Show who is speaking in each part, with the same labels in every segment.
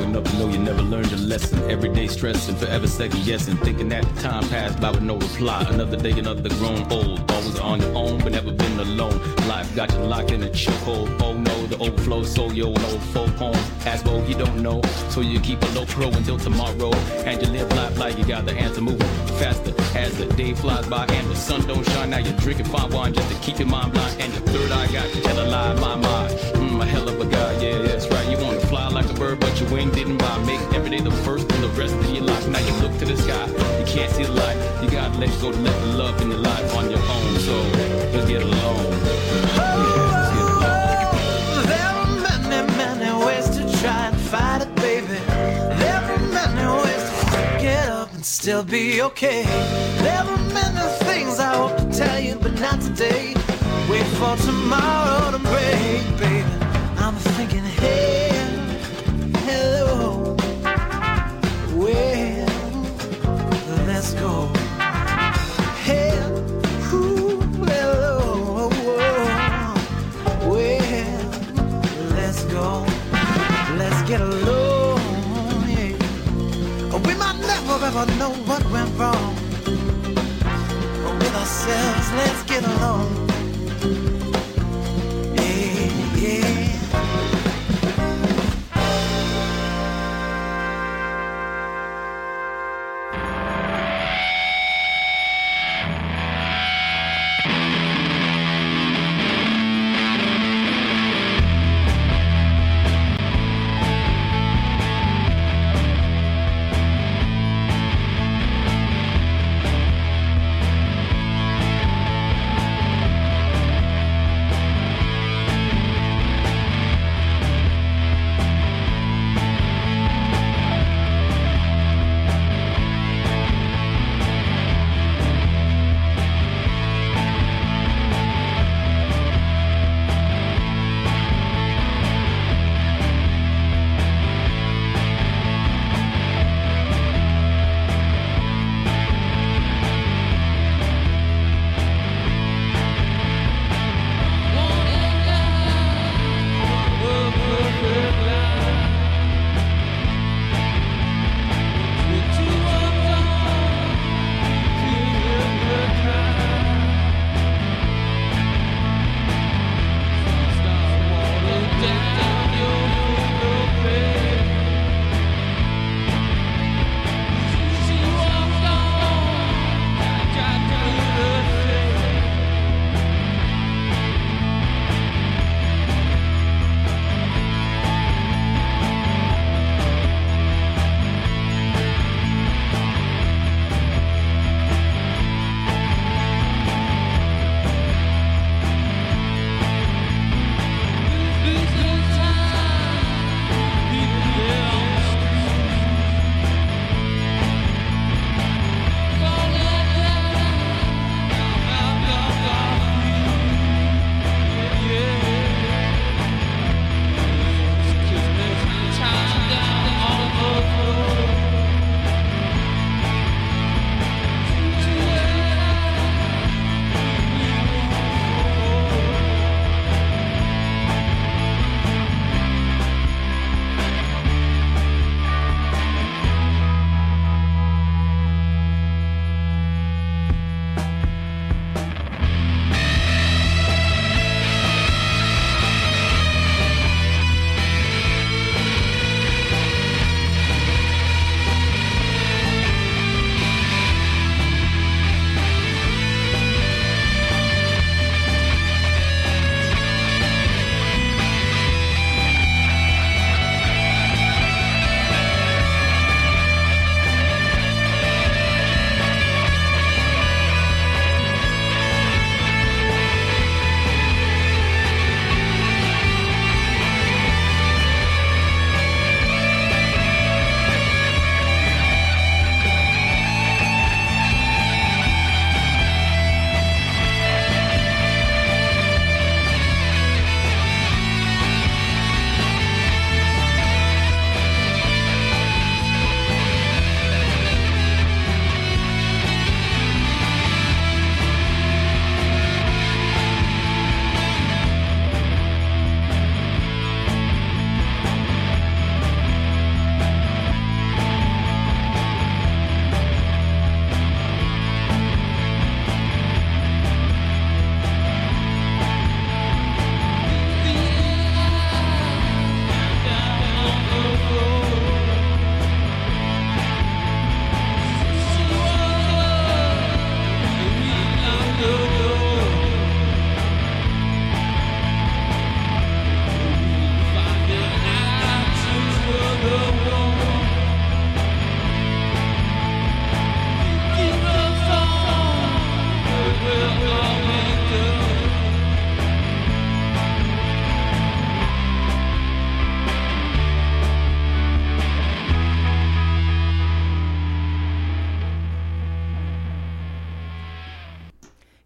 Speaker 1: Young enough to know you never learned your lesson. Every day stressing, forever second guessing, thinking that time passed by with no reply. Another day, another grown old. Always on your own, but never been alone. Life got you locked in a chokehold. Oh no, the overflow, so yo, an old folk home. As bold, you don't know, so you keep a low pro until tomorrow. And you live life like you got the answer, moving faster as the day flies by and the sun don't shine. Now you're drinking fine wine just to keep your mind blind. And your third eye got you tell a lie, my mind. A hell of a guy, yeah, that's right. You want to fly like a bird, but your wing didn't buy. Make every day the first and the rest of your life. Now you look to the sky, you can't see the light. You gotta let go to let the love in your life on your own. So let's get along.
Speaker 2: There are many, many ways to try and fight it, baby. There are many ways to get up and still be okay. There are many things I hope to tell you, but not today. Wait for tomorrow to break, baby. I'm thinking, hey, hello, well, let's go. Hey, ooh, hello, well, let's go. Let's get along, yeah. We might never ever know what went wrong with ourselves. Let's get along.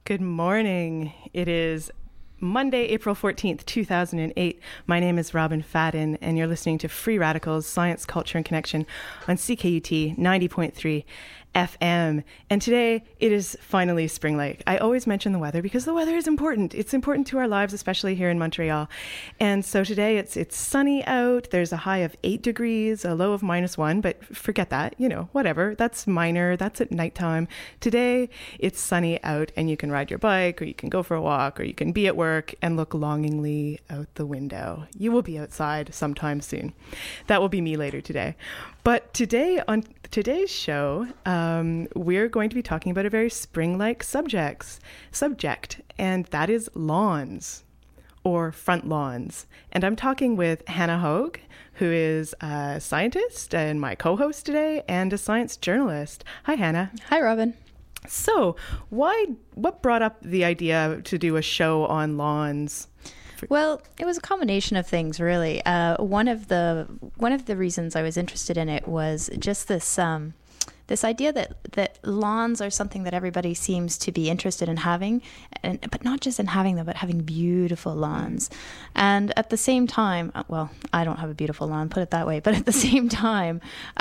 Speaker 3: Good morning. It is Monday, April 14th, 2008. My name is Robin Fadden, and you're listening to Free Radicals, Science, Culture, and Connection on CKUT 90.3 FM. And today, it is finally Spring-like. I always mention the weather because the weather is important. It's important to our lives, especially here in Montreal. And so today, it's sunny out. There's a high of 8 degrees, a low of -1, but forget that. Whatever. That's minor. That's at nighttime. Today, it's sunny out, and you can ride your bike, or you can go for a walk, or you can be at work and look longingly out the window. You will be outside sometime soon. That will be me later today. But today, on today's show, we're going to be talking about a very spring-like subject, and that is lawns, or front lawns. And I'm talking with Hannah Hogue, who is a scientist and my co-host today, and a science journalist. Hi, Hannah.
Speaker 4: Hi, Robin.
Speaker 3: So, what brought up the idea to do a show on lawns?
Speaker 4: Well, it was a combination of things, really. One of the reasons I was interested in it was just this idea that lawns are something that everybody seems to be interested in having, but not just in having them, but having beautiful lawns. And at the same time, well, I don't have a beautiful lawn, put it that way, but at the same time,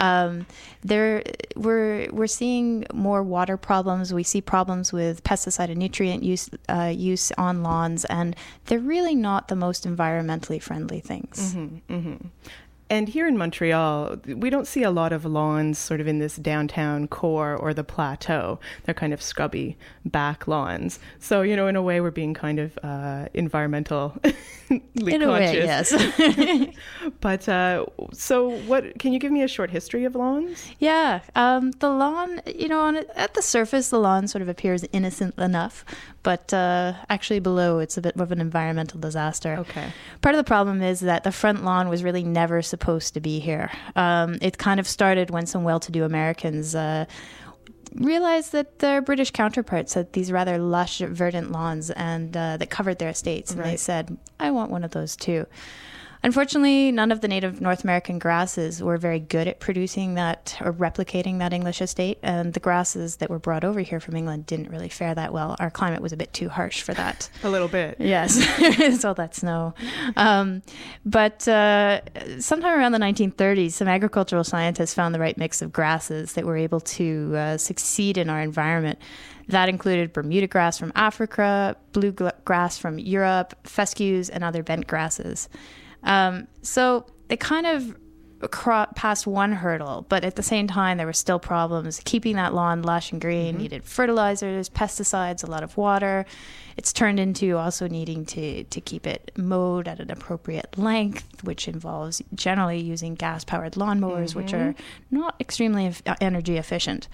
Speaker 4: we're seeing more water problems. We see problems with pesticide and nutrient use on lawns, and they're really not the most environmentally friendly things.
Speaker 3: Mm-hmm, mm-hmm. And here in Montreal, we don't see a lot of lawns sort of in this downtown core or the plateau. They're kind of scrubby back lawns. So, in a way, we're being kind of environmentally conscious.
Speaker 4: A way, yes.
Speaker 3: But so can you give me a short history of lawns?
Speaker 4: Yeah. The lawn, at the surface, the lawn sort of appears innocent enough. But actually below, it's a bit of an environmental disaster.
Speaker 3: Okay.
Speaker 4: Part of the problem is that the front lawn was really never supposed to be here. It kind of started when some well-to-do Americans realized that their British counterparts had these rather lush, verdant lawns and that covered their estates. And They said, I want one of those too. Unfortunately, none of the native North American grasses were very good at producing that or replicating that English estate, and the grasses that were brought over here from England didn't really fare that well. Our climate was a bit too harsh for that.
Speaker 3: A little bit.
Speaker 4: Yes, it's all that snow. But sometime around the 1930s, some agricultural scientists found the right mix of grasses that were able to succeed in our environment. That included Bermuda grass from Africa, bluegrass from Europe, fescues, and other bent grasses. So they kind of passed one hurdle, but at the same time, there were still problems. Keeping that lawn lush and green needed fertilizers, pesticides, a lot of water. It's turned into also needing to keep it mowed at an appropriate length, which involves generally using gas-powered lawnmowers, which are not extremely energy efficient.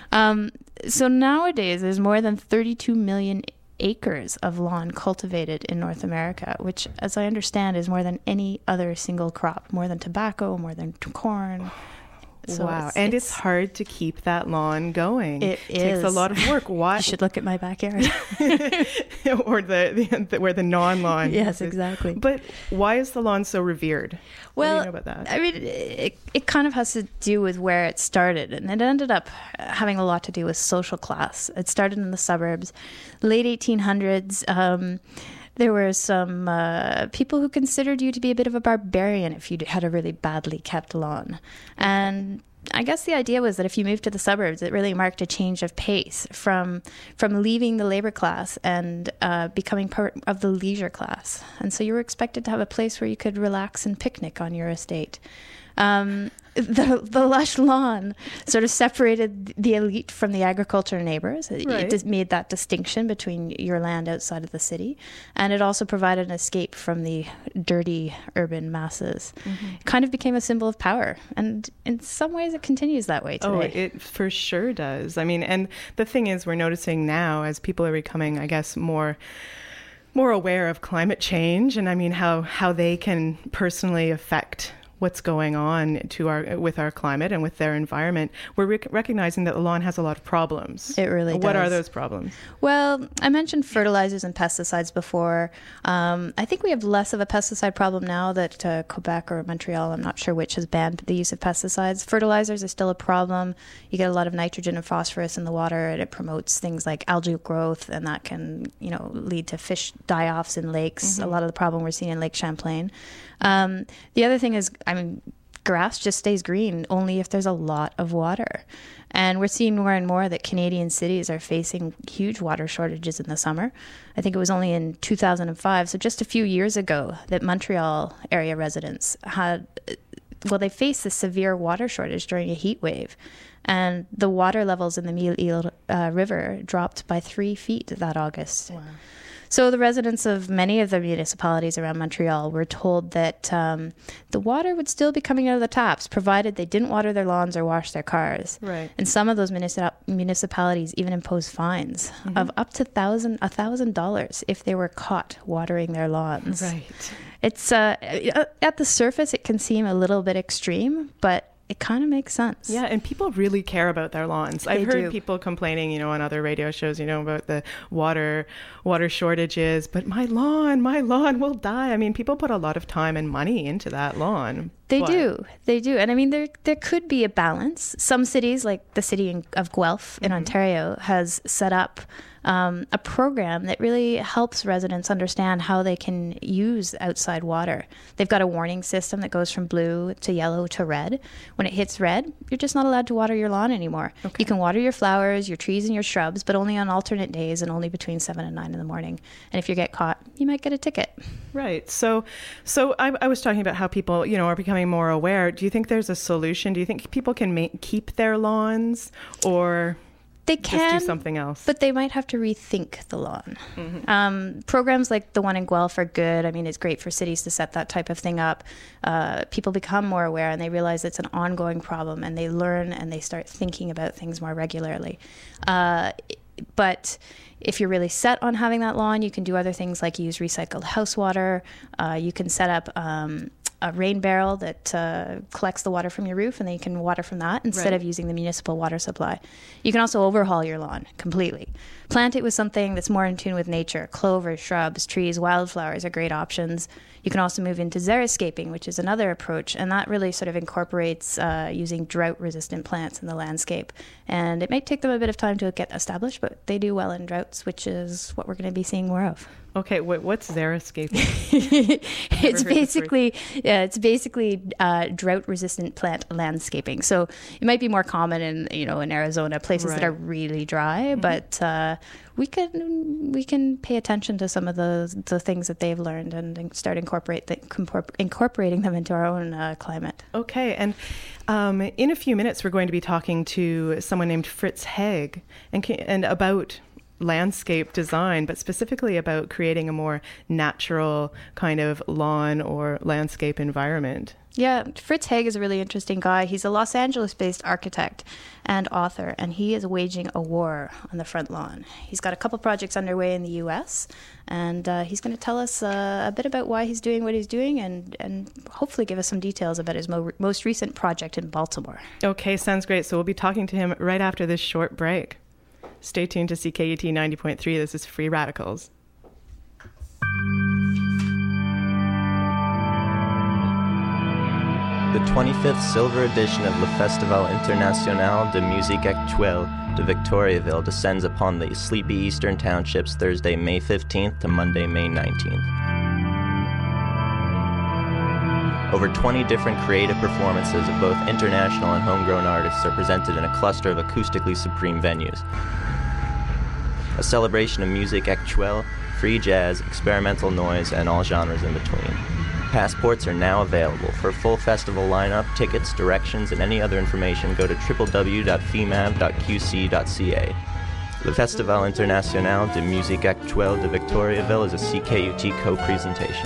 Speaker 4: So nowadays, there's more than 32 million acres of lawn cultivated in North America, which, as I understand, is more than any other single crop, more than tobacco, more than corn. So
Speaker 3: wow. It's hard to keep that lawn going.
Speaker 4: It
Speaker 3: takes a lot of work. Why?
Speaker 4: You should look at my backyard.
Speaker 3: Or where the non-lawn.
Speaker 4: Yes, exactly.
Speaker 3: But why is the lawn so revered?
Speaker 4: Well,
Speaker 3: what do you know about that?
Speaker 4: I mean, it kind of has to do with where it started, and it ended up having a lot to do with social class. It started in the suburbs, late 1800s. There were some people who considered you to be a bit of a barbarian if you had a really badly kept lawn. And I guess the idea was that if you moved to the suburbs, it really marked a change of pace from leaving the labor class and becoming part of the leisure class. And so you were expected to have a place where you could relax and picnic on your estate. The lush lawn sort of separated the elite from the agriculture neighbors. It made that distinction between your land outside of the city, and it also provided an escape from the dirty urban masses. It kind of became a symbol of power, and in some ways it continues that way today.
Speaker 3: Oh, it for sure does. I mean, and the thing is, we're noticing now as people are becoming, I guess, more aware of climate change, and I mean how they can personally affect what's going on with our climate and with their environment, we're recognizing that the lawn has a lot of problems.
Speaker 4: It really does.
Speaker 3: What are those problems?
Speaker 4: Well, I mentioned fertilizers and pesticides before. I think we have less of a pesticide problem now that Quebec or Montreal, I'm not sure which, has banned the use of pesticides. Fertilizers is still a problem. You get a lot of nitrogen and phosphorus in the water, and it promotes things like algal growth, and that can, lead to fish die-offs in lakes. A lot of the problem we're seeing in Lake Champlain. The other thing is, grass just stays green only if there's a lot of water. And we're seeing more and more that Canadian cities are facing huge water shortages in the summer. I think it was only in 2005, so just a few years ago, that Montreal area residents they faced a severe water shortage during a heat wave. And the water levels in the Mille-Îles River dropped by 3 feet that August. Wow. So the residents of many of the municipalities around Montreal were told that the water would still be coming out of the taps, provided they didn't water their lawns or wash their cars.
Speaker 3: Right.
Speaker 4: And some of those municipalities even imposed fines of up to $1,000 if they were caught watering their lawns.
Speaker 3: Right.
Speaker 4: It's at the surface, it can seem a little bit extreme, but it kind of makes sense.
Speaker 3: Yeah, and people really care about their lawns. I've heard people complaining, on other radio shows, about the water shortages, but my lawn will die. People put a lot of time and money into that lawn. They do. And there could be a balance. Some cities, like the city of Guelph in Ontario, has set up a program that really helps residents understand how they can use outside water. They've got a warning system that goes from blue to yellow to red. When it hits red, you're just not allowed to water your lawn anymore. Okay. You can water your flowers, your trees, and your shrubs, but only on alternate days and only between 7 and 9 in the morning. And if you get caught, you might get a ticket. Right. So I was talking about how people, are becoming more aware. Do you think there's a solution? Do you think people can keep their lawns, or
Speaker 4: they can
Speaker 3: just do something else?
Speaker 4: But they might have to rethink the lawn. Programs like the one in Guelph are good. It's great for cities to set that type of thing up. People become more aware, and they realize it's an ongoing problem, and they learn and they start thinking about things more regularly. But if you're really set on having that lawn, you can do other things like use recycled house water. You can set up a rain barrel that collects the water from your roof, and then you can water from that instead of using the municipal water supply. You can also overhaul your lawn completely. Plant it with something that's more in tune with nature. Clover, shrubs, trees, wildflowers are great options. You can also move into xeriscaping, which is another approach, and that really sort of incorporates using drought-resistant plants in the landscape. And it may take them a bit of time to get established, but they do well in droughts, which is what we're going to be seeing more of.
Speaker 3: Okay, what's xeriscaping?
Speaker 4: It's basically drought-resistant plant landscaping. So it might be more common in Arizona, places that are really dry, but we can pay attention to some of the things that they've learned and start incorporating them into our own climate.
Speaker 3: Okay, and in a few minutes we're going to be talking to someone named Fritz Haag and about landscape design, but specifically about creating a more natural kind of lawn or landscape environment.
Speaker 4: Yeah, Fritz Haag is a really interesting guy. He's a Los Angeles-based architect and author, and he is waging a war on the front lawn. He's got a couple projects underway in the U.S., and he's going to tell us a bit about why he's doing what he's doing and hopefully give us some details about his most recent project in Baltimore. Okay,
Speaker 3: sounds great. So we'll be talking to him right after this short break. Stay tuned to CKUT 90.3. This is Free Radicals.
Speaker 5: The 25th Silver Edition of Le Festival International de Musique Actuelle de Victoriaville descends upon the sleepy eastern townships Thursday, May 15th to Monday, May 19th. Over 20 different creative performances of both international and homegrown artists are presented in a cluster of acoustically supreme venues. A celebration of musique actuelle, free jazz, experimental noise, and all genres in between. Passports are now available. For a full festival lineup, tickets, directions, and any other information, go to www.femav.qc.ca. Le Festival International de Musique Actuelle de Victoriaville is a CKUT co-presentation.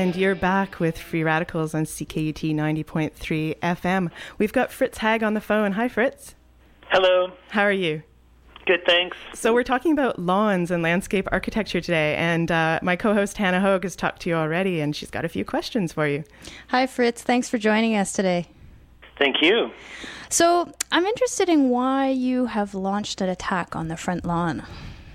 Speaker 3: And you're back with Free Radicals on CKUT 90.3 FM. We've got Fritz Haag on the phone. Hi, Fritz.
Speaker 6: Hello.
Speaker 3: How are you?
Speaker 6: Good, thanks.
Speaker 3: So we're talking about lawns and landscape architecture today, and my co-host Hannah Hogue has talked to you already, and she's got a few questions for you.
Speaker 4: Hi, Fritz. Thanks for joining us today.
Speaker 6: Thank you.
Speaker 4: So I'm interested in why you have launched an attack on the front lawn.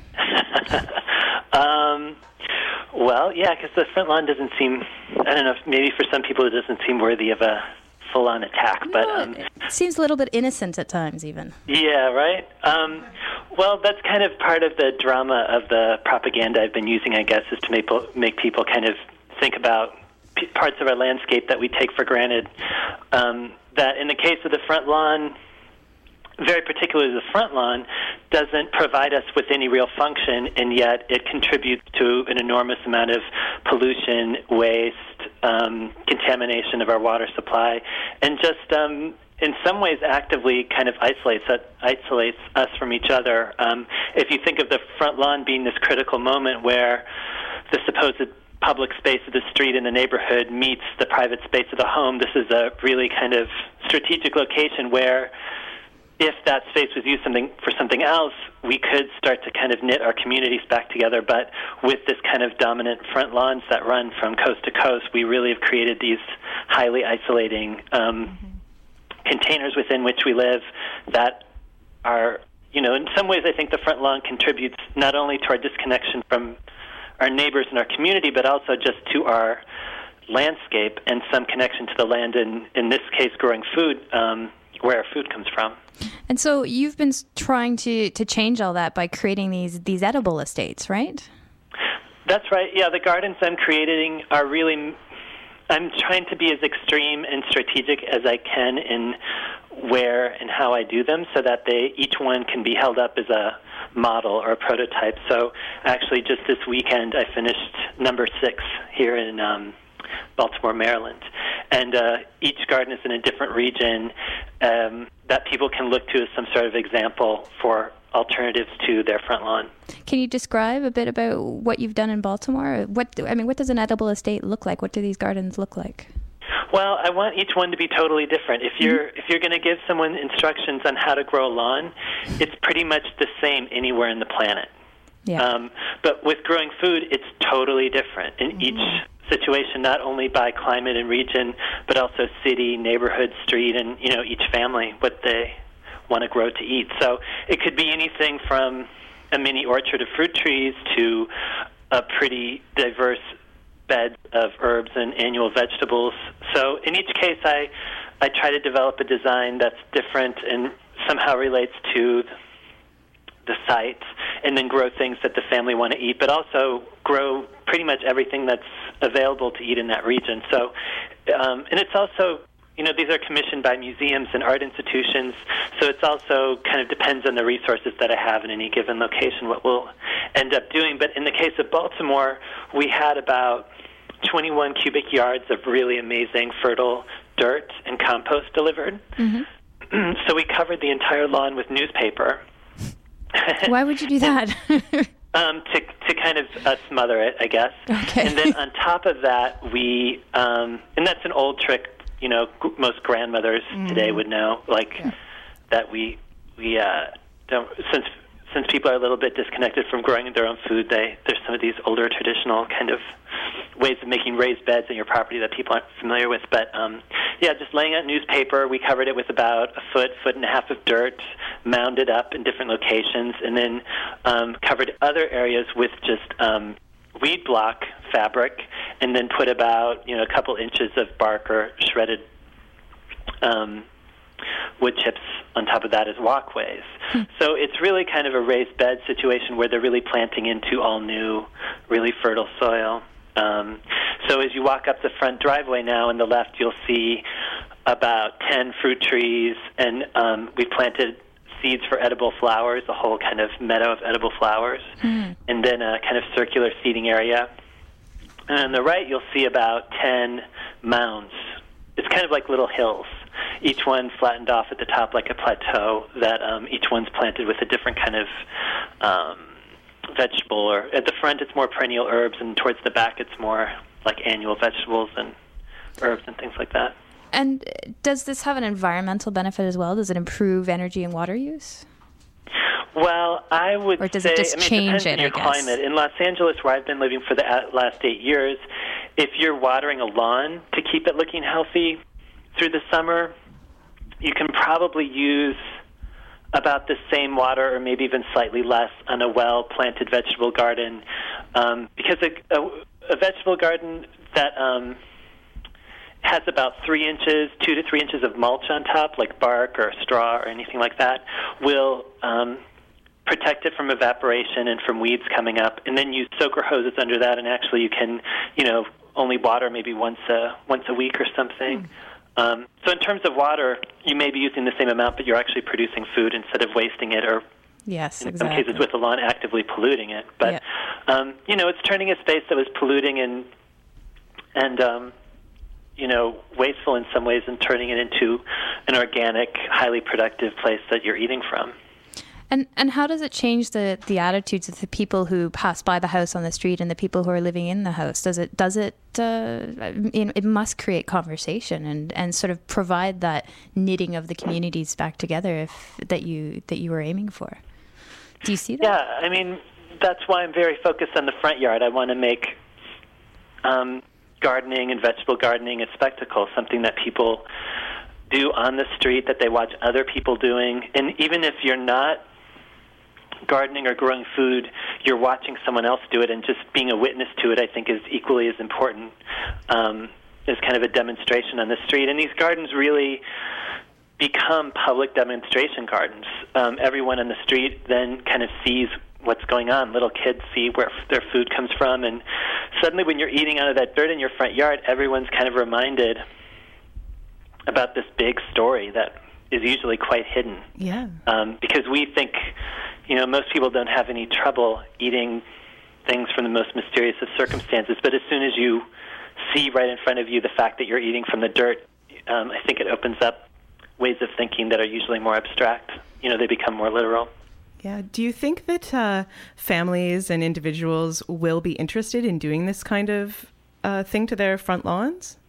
Speaker 6: Well, yeah, because the front lawn doesn't seem, I don't know, maybe for some people it doesn't seem worthy of a full-on attack. But
Speaker 4: it seems a little bit innocent at times, even.
Speaker 6: Yeah, right? Well, that's kind of part of the drama of the propaganda I've been using, I guess, is to make people kind of think about parts of our landscape that we take for granted. That in the case of the front lawn, very particularly the front lawn, doesn't provide us with any real function, and yet it contributes to an enormous amount of pollution, waste, contamination of our water supply, and just in some ways actively kind of isolates us from each other. If you think of the front lawn being this critical moment where the supposed public space of the street in the neighborhood meets the private space of the home, this is a really kind of strategic location where if that space was used for something else, we could start to kind of knit our communities back together. But with this kind of dominant front lawns that run from coast to coast, we really have created these highly isolating containers within which we live that are, in some ways I think the front lawn contributes not only to our disconnection from our neighbors and our community, but also just to our landscape and some connection to the land, in this case growing food, where our food comes from.
Speaker 4: And so you've been trying to change all that by creating these edible estates, right?
Speaker 6: That's right. Yeah, the gardens I'm creating are really, I'm trying to be as extreme and strategic as I can in where and how I do them so that each one can be held up as a model or a prototype. So actually just this weekend I finished number 6 here in Baltimore, Maryland. And each garden is in a different region that people can look to as some sort of example for alternatives to their front lawn.
Speaker 4: Can you describe a bit about what you've done in Baltimore? What does an edible estate look like? What do these gardens look like?
Speaker 6: Well, I want each one to be totally different. If you're going to give someone instructions on how to grow a lawn, it's pretty much the same anywhere in the planet.
Speaker 4: Yeah.
Speaker 6: But with growing food, it's totally different in each situation, not only by climate and region, but also city, neighborhood, street, and each family what they want to grow to eat. So it could be anything from a mini orchard of fruit trees to a pretty diverse bed of herbs and annual vegetables. So in each case, I try to develop a design that's different and somehow relates to the site, and then grow things that the family want to eat, but also grow pretty much everything that's available to eat in that region. So, and it's also, these are commissioned by museums and art institutions, so it's also kind of depends on the resources that I have in any given location what we'll end up doing. But in the case of Baltimore, we had about 21 cubic yards of really amazing fertile dirt and compost delivered. Mm-hmm. So we covered the entire lawn with newspaper.
Speaker 4: Why would you do that?
Speaker 6: To kind of smother it, I guess.
Speaker 4: Okay.
Speaker 6: And then on top of that, we and that's an old trick, most grandmothers today would know, that we don't, since people are a little bit disconnected from growing their own food, there's some of these older traditional kind of ways of making raised beds in your property that people aren't familiar with. But just laying out newspaper, we covered it with about a foot and a half of dirt, mounded up in different locations, and then covered other areas with just weed block fabric, and then put about a couple inches of bark or shredded wood chips on top of that as walkways. So it's really kind of a raised bed situation where they're really planting into all new, really fertile soil. So as you walk up the front driveway now on the left, you'll see about 10 fruit trees, and we planted seeds for edible flowers, a whole kind of meadow of edible flowers, and then a kind of circular seating area. And on the right, you'll see about 10 mounds. It's kind of like little hills, each one flattened off at the top like a plateau that each one's planted with a different kind of vegetable. Or at the front, it's more perennial herbs, and towards the back, it's more like annual vegetables and herbs and things like that.
Speaker 4: And does this have an environmental benefit as well? Does it improve energy and water use?
Speaker 6: Well, I would say,
Speaker 4: or does it just change
Speaker 6: it depends on your climate. In Los Angeles, where I've been living for the last 8 years, if you're watering a lawn to keep it looking healthy through the summer, you can probably use about the same water or maybe even slightly less on a well-planted vegetable garden, because a vegetable garden that has about 3 inches, 2 to 3 inches of mulch on top, like bark or straw or anything like that, will protect it from evaporation and from weeds coming up. And then you soaker hoses under that, and actually you can, only water maybe once a week or something. So in terms of water, you may be using the same amount, but you're actually producing food instead of wasting it, or
Speaker 4: yes,
Speaker 6: in
Speaker 4: exactly.
Speaker 6: some cases with the lawn actively polluting it. But it's turning a space that was polluting and wasteful in some ways, and turning it into an organic, highly productive place that you're eating from.
Speaker 4: And how does it change the attitudes of the people who pass by the house on the street and the people who are living in the house? It must create conversation and sort of provide that knitting of the communities back together that you were aiming for. Do you see that?
Speaker 6: Yeah, I mean, that's why I'm very focused on the front yard. I want to make gardening and vegetable gardening a spectacle, something that people do on the street, that they watch other people doing. And even if you're not gardening or growing food, you're watching someone else do it, and just being a witness to it, I think, is equally as important as kind of a demonstration on the street. And these gardens really become public demonstration gardens. Everyone on the street then kind of sees what's going on. Little kids see where their food comes from, and suddenly when you're eating out of that dirt in your front yard, everyone's kind of reminded about this big story that is usually quite hidden.
Speaker 3: Yeah.
Speaker 6: Because we think, most people don't have any trouble eating things from the most mysterious of circumstances, but as soon as you see right in front of you the fact that you're eating from the dirt, I think it opens up ways of thinking that are usually more abstract. They become more literal.
Speaker 3: Yeah. Do you think that families and individuals will be interested in doing this kind of thing to their front lawns?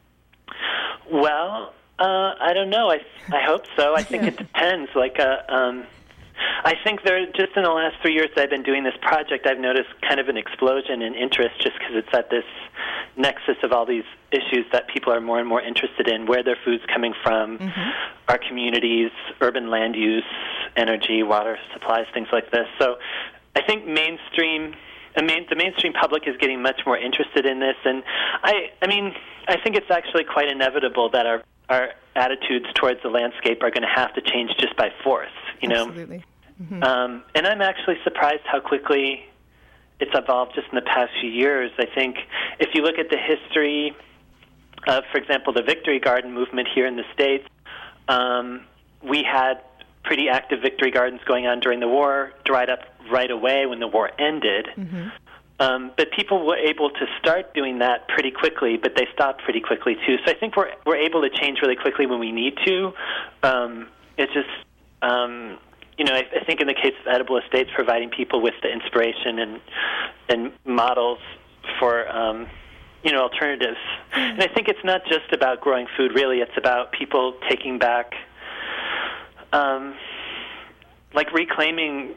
Speaker 6: Well, I don't know. I hope so. I think it depends. I think just in the last 3 years that I've been doing this project, I've noticed kind of an explosion in interest, just because it's at this nexus of all these issues that people are more and more interested in: where their food's coming from, our communities, urban land use, energy, water supplies, things like this. So I think the mainstream public is getting much more interested in this, and I think it's actually quite inevitable that our attitudes towards the landscape are going to have to change just by force.
Speaker 3: Absolutely. Mm-hmm.
Speaker 6: And I'm actually surprised how quickly it's evolved just in the past few years. I think if you look at the history of, for example, the Victory Garden movement here in the States, we had pretty active Victory Gardens going on during the war, dried up right away when the war ended. Mm-hmm. But people were able to start doing that pretty quickly, but they stopped pretty quickly too. So I think we're able to change really quickly when we need to. It's just, I think in the case of Edible Estates, providing people with the inspiration and models for alternatives. And I think it's not just about growing food. Really, it's about people taking back, reclaiming,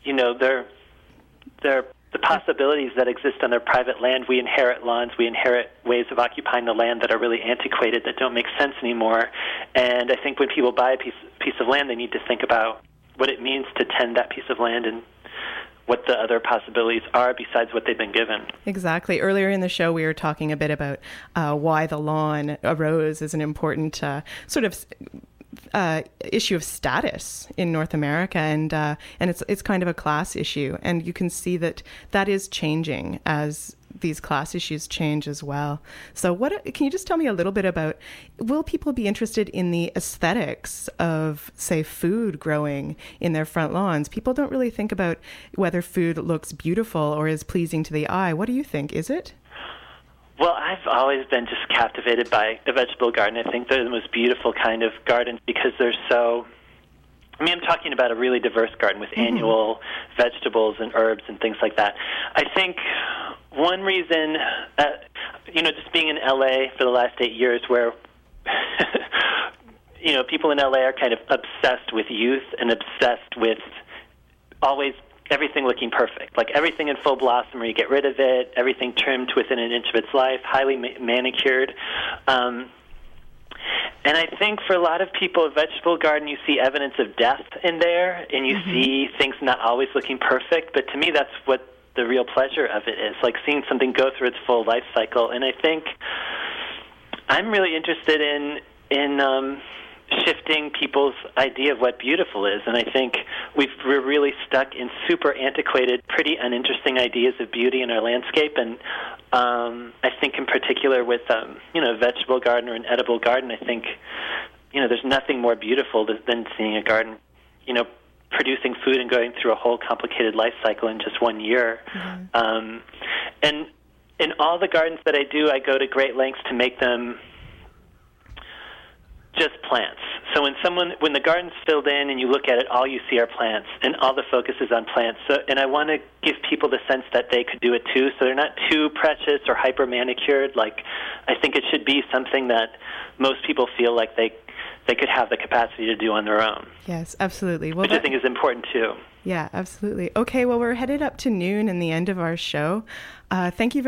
Speaker 6: the possibilities that exist on their private land. We inherit lawns. We inherit ways of occupying the land that are really antiquated, that don't make sense anymore. And I think when people buy a piece of land, they need to think about what it means to tend that piece of land and what the other possibilities are besides what they've been given.
Speaker 3: Exactly. Earlier in the show, we were talking a bit about why the lawn arose as an important sort of issue of status in North America, and it's kind of a class issue, and you can see that is changing as these class issues change as well. So can you just tell me a little bit about, will people be interested in the aesthetics of, say, food growing in their front lawns? People don't really think about whether food looks beautiful or is pleasing to the eye. What do you think? Is it?
Speaker 6: Well, I've always been just captivated by a vegetable garden. I think they're the most beautiful kind of gardens because they're so... I'm talking about a really diverse garden with annual vegetables and herbs and things like that. I think one reason, just being in LA for the last 8 years where, people in LA are kind of obsessed with youth and obsessed with always everything looking perfect, like everything in full blossom where you get rid of it, everything trimmed within an inch of its life, highly manicured. And I think for a lot of people, a vegetable garden, you see evidence of death in there, and you see things not always looking perfect. But to me, that's what the real pleasure of it is, like seeing something go through its full life cycle. And I think I'm really interested in shifting people's idea of what beautiful is. And I think we're really stuck in super antiquated, pretty uninteresting ideas of beauty in our landscape. And I think in particular with, a vegetable garden or an edible garden, I think, there's nothing more beautiful than seeing a garden, producing food and going through a whole complicated life cycle in just 1 year. And in all the gardens that I do, I go to great lengths to make them just plants. So when the garden's filled in and you look at it, all you see are plants, and all the focus is on plants. So, and I want to give people the sense that they could do it too, so they're not too precious or hyper manicured. Like, I think it should be something that most people feel like they could have the capacity to do on their own.
Speaker 3: Yes, absolutely. Well,
Speaker 6: which I think is important too.
Speaker 3: Yeah, absolutely. Okay, well, we're headed up to noon and the end of our show. Thank you very